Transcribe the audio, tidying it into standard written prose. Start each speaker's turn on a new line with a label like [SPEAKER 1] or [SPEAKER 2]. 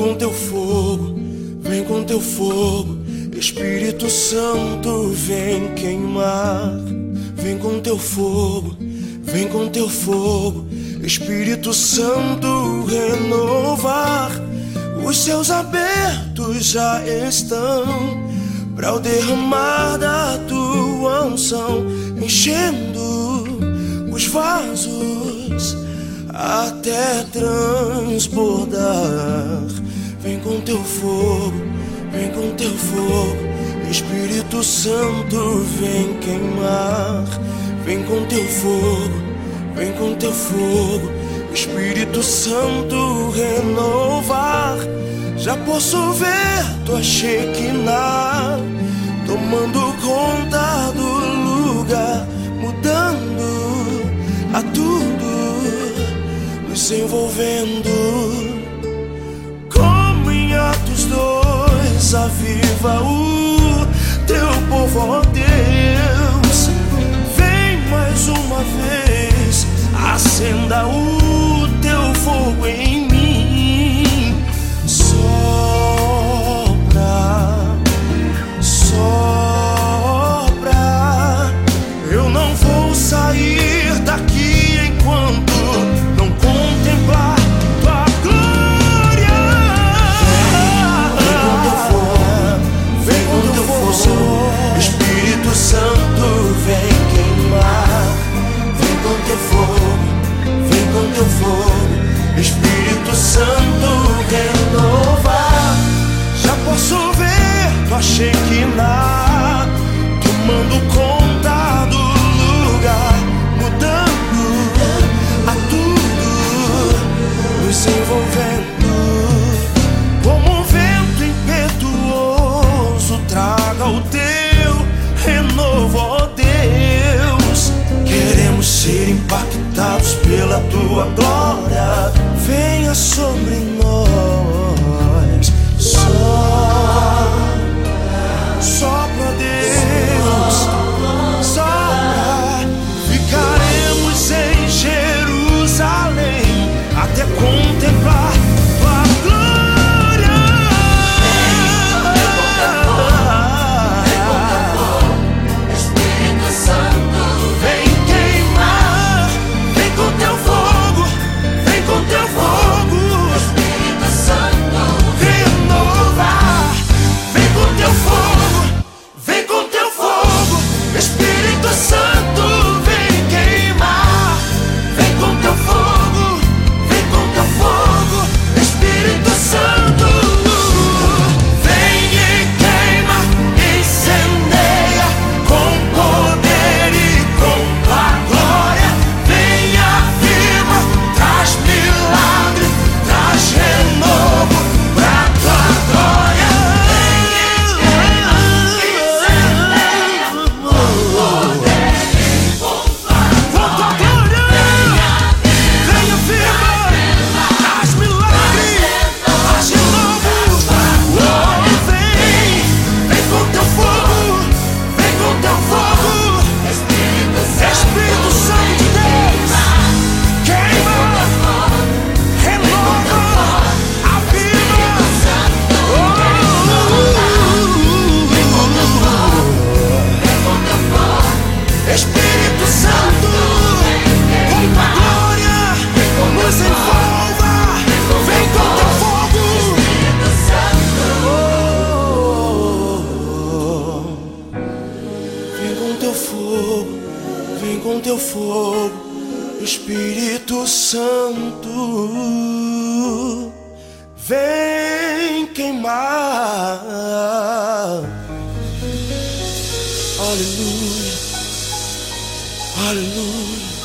[SPEAKER 1] com teu fogo, vem com teu fogo. Espírito Santo, vem queimar. Vem com teu fogo, vem com teu fogo. Espírito Santo, renovar. Os céus abertos já estão para o derramar da tua unção, enchendo os vasos até transbordar. Vem com teu fogo, vem com teu fogo. Espírito Santo, vem queimar. Vem com teu fogo, vem com teu fogo. Espírito Santo, renovar. Já posso ver tua Shekinah tomando conta do lugar, mudando a tudo, nos envolvendo. Como em Atos 2, aviva o teu povo, ó Deus. Vem mais uma vez, acenda o teu fogo em mim. Sopra, sopra. Eu não vou sair daqui enquanto não contemplar tua glória. Vem com teu fogo, Espírito Santo, vem queimar. Vem com teu fogo, vem com teu fogo. Espírito Santo, renovar. Já posso ver tua Shekinah tomando conta do lugar, mudando a tudo, nos envolvendo. Como um vento impetuoso, traga o teu renovo, ó Deus. Queremos ser impactados pela tua glória. Venha sobre nós. Sopra, Deus, sopra. Ficaremos em Jerusalém até contemplar tua glória.
[SPEAKER 2] Espírito Santo,
[SPEAKER 1] Vem queimar, vem com teu fogo, vem com teu fogo.
[SPEAKER 2] Espírito Santo,
[SPEAKER 1] Renovar, vem com teu fogo, vem com teu fogo. Espírito Santo, vem queimar. Vem com teu fogo, vem com teu fogo. Espírito Santo, vem e queima, incendeia com poder e com tua glória. Vem e afirma, traz milagre, traz renovo pra tua glória. Espírito Santo de Deus, queima, renova, aviva. Espírito Santo, com tua glória, nos envolva. Vem com teu fogo. Vem com teu fogo, vem com teu fogo. Espírito Santo, vem queimar. Aleluia, aleluia.